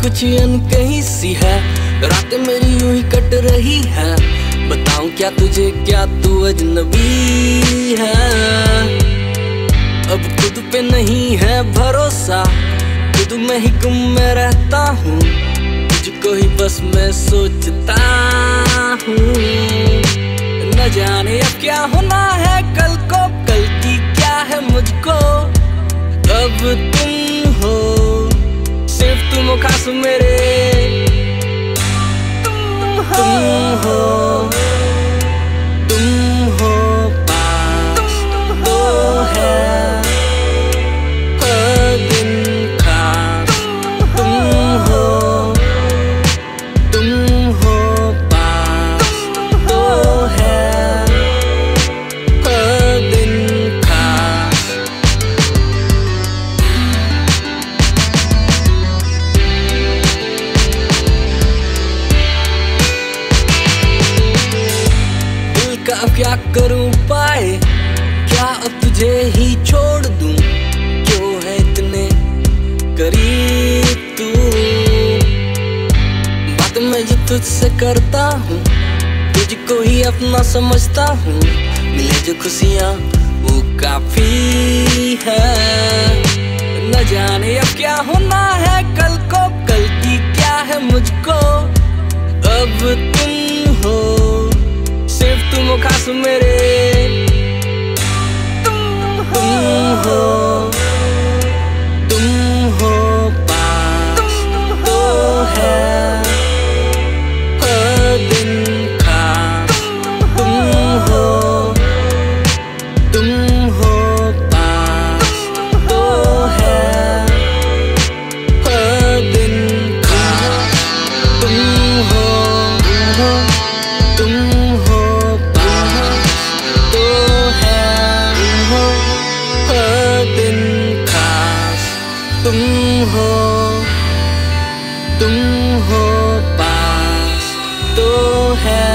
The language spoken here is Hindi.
कुछ अनकही सी है, रातें मेरी यूं ही कट रही है। बताऊं क्या तुझे, क्या तू अजनबी है। अब खुद पे नहीं है भरोसा, खुद में ही गुम मैं रहता हूँ। तुझको ही बस मैं सोचता हूँ। न जाने अब क्या होना है कल को, कल की क्या है मुझको। अब तुम हो, सिर्फ तुम खास मेरे। तुम हो, तुम हो पास तो है हर दिन खास। तुम हो पास तो है हर दिन खास। का अब क्या करूं पाए, क्या अब तुझे ही छोड़ दूं। क्यों है इतने करीब तू, बात मैं जो तुझसे करता हूँ, तुझको ही अपना समझता हूँ। मिले जो खुशियाँ वो काफी है। न जाने अब क्या होना है कल को, कल की क्या है मुझको। अब तुम हो, सिर्फ तुम खास मेरे। तुम हो पास तो है हर दिन खास। तुम हो पास तो है हर दिन खास। तुम हो तुम हो पास तो है